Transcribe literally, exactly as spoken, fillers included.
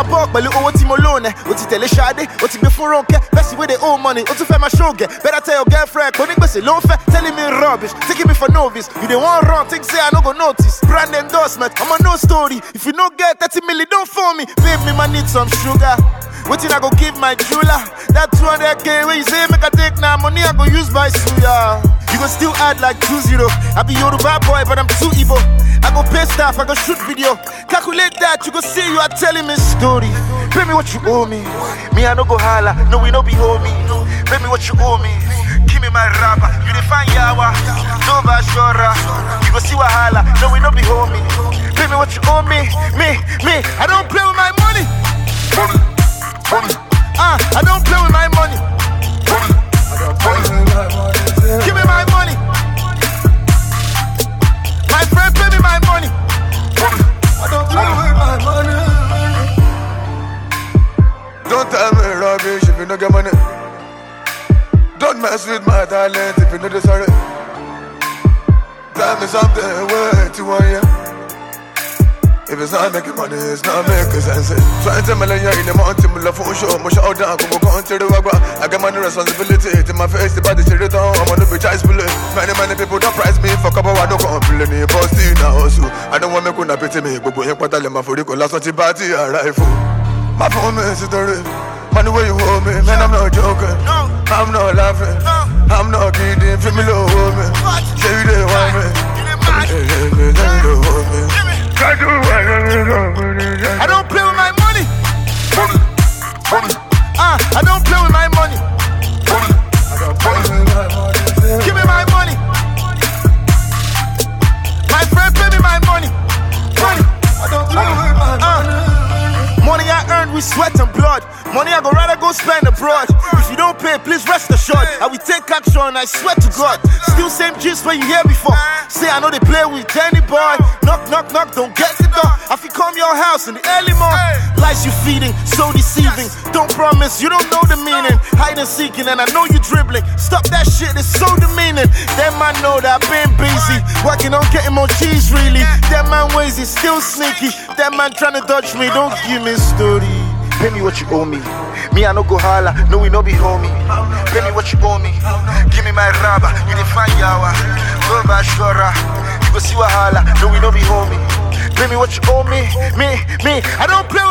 my book, but little Oti Molone. Oti tell Shade, Oti before Ronke. Bessie with their own money, Oti fair my show get. Better tell your girlfriend, Konik Bessie low fair, telling me rubbish, taking me for novice. You the one wrong, think say I no go notice. Brand endorsement, I'm a no story. If you no get thirty million, don't phone me. Babe, me man need some sugar. Waiting, I go give my jeweler. That two hundred K where you say make a take now, money I go use by suya. You go still add like two zero. I be Yoruba boy, but I'm too evil. I go pay staff, I go shoot video. Calculate that, you go see you are telling me story. Pay me what you owe me. Me I no go holla, no we no be homie. Pay me what you owe me. Give me my rapper, you define yawa. Nova Shora, you go see wahala, no we no be homie. Pay me what you owe me, me, me. I don't play with my money. Money, money. Ah, uh, I don't play with my money. Money, give me my money. My friend, pay me my money. I don't play with my money. Don't tell me rubbish if you don't get money. Don't mess with my talent if you know this already. Tell me something way too one year. If it's not making money, it's not making sense. twenty million in the mountain, my phone show, my shout down, come on to the wagwa. I got money responsibility to my face, the body shit down. I'm on the bitch, I spill it. Many, many people don't price me for couple, I don't complain. But still now, also, I don't want me to pity me, but when you put all my food, you can last on the party, I rifle. My phone is the real. Money where you hold me, man, I'm not joking. I'm not laughing, I'm not kidding. Feel me low, hold me. Say you didn't want me. I don't play with my money. Money, money. Ah, uh, I don't play with my money. Money, give me my money. My friend, pay me my money. Money, I don't play with my money. Uh, money I earned with sweat and blood. Money I go rather go spend abroad. If you don't pay, please rest assured. I will take action, I swear to God. Still same gist when you hear before. Say I know they play with any boy. Knock, knock, knock, don't get the door. I feel come your house in the early morning. Lies you feeding, so deceiving. Don't promise, you don't know the meaning. Hide and seeking, and I know you dribbling. Stop that shit, it's so demeaning. That man know that I've been busy, working on getting more cheese really. That man ways is still sneaky. That man trying to dodge me, don't give me story. Pay me what you owe me. Me I no go holla, no we no be homie. Pay me what you owe me. Give me my rubber, you define yawa. Nova Shora, you go see wahala, no we no be homie. Pay me what you owe me, me, me. I don't play with